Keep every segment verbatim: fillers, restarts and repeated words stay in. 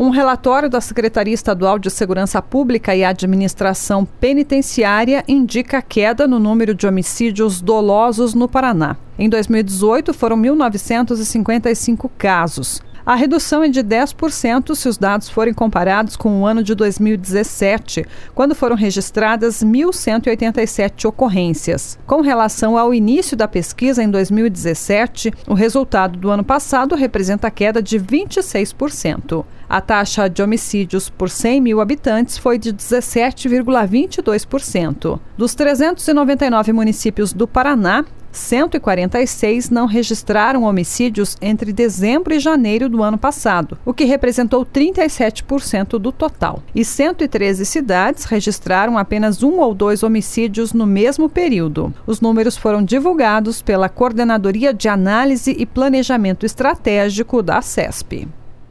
Um relatório da Secretaria Estadual de Segurança Pública e Administração Penitenciária indica queda no número de homicídios dolosos no Paraná. Em dois mil e dezoito, foram mil novecentos e cinquenta e cinco casos. A redução é de dez por cento se os dados forem comparados com o ano de dois mil e dezessete, quando foram registradas mil cento e oitenta e sete ocorrências. Com relação ao início da pesquisa em dois mil e dezessete, o resultado do ano passado representa queda de vinte e seis por cento. A taxa de homicídios por cem mil habitantes foi de dezessete vírgula vinte e dois por cento. Dos trezentos e noventa e nove municípios do Paraná, cento e quarenta e seis não registraram homicídios entre dezembro e janeiro do ano passado, o que representou trinta e sete por cento do total. E cento e treze cidades registraram apenas um ou dois homicídios no mesmo período. Os números foram divulgados pela Coordenadoria de Análise e Planejamento Estratégico da CESP.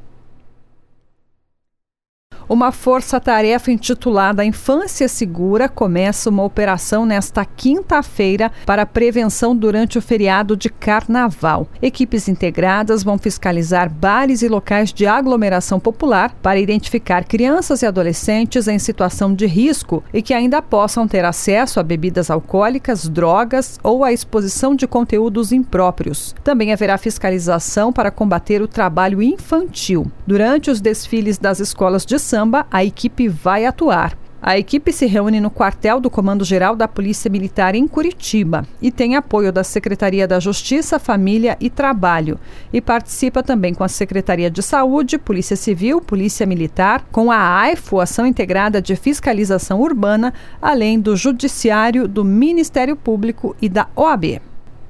Uma força-tarefa intitulada Infância Segura começa uma operação nesta quinta-feira para prevenção durante o feriado de Carnaval. Equipes integradas vão fiscalizar bares e locais de aglomeração popular para identificar crianças e adolescentes em situação de risco e que ainda possam ter acesso a bebidas alcoólicas, drogas ou a exposição de conteúdos impróprios. Também haverá fiscalização para combater o trabalho infantil. Durante os desfiles das escolas de samba, a equipe vai atuar. A equipe se reúne no quartel do Comando-Geral da Polícia Militar em Curitiba e tem apoio da Secretaria da Justiça, Família e Trabalho e participa também com a Secretaria de Saúde, Polícia Civil, Polícia Militar, com a AIFO, Ação Integrada de Fiscalização Urbana, além do Judiciário, do Ministério Público e da O A B.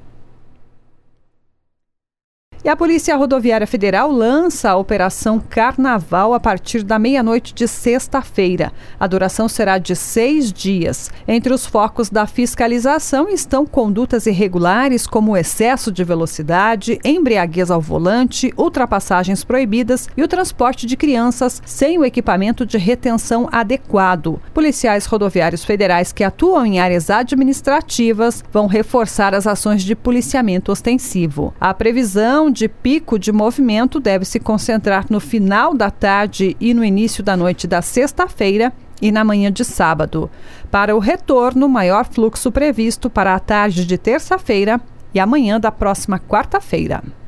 E a Polícia Rodoviária Federal lança a Operação Carnaval a partir da meia-noite de sexta-feira. A duração será de seis dias. Entre os focos da fiscalização estão condutas irregulares como excesso de velocidade, embriaguez ao volante, ultrapassagens proibidas e o transporte de crianças sem o equipamento de retenção adequado. Policiais rodoviários federais que atuam em áreas administrativas vão reforçar as ações de policiamento ostensivo. A previsão de pico de movimento deve se concentrar no final da tarde e no início da noite da sexta-feira e na manhã de sábado. Para o retorno, maior fluxo previsto para a tarde de terça-feira e amanhã da próxima quarta-feira.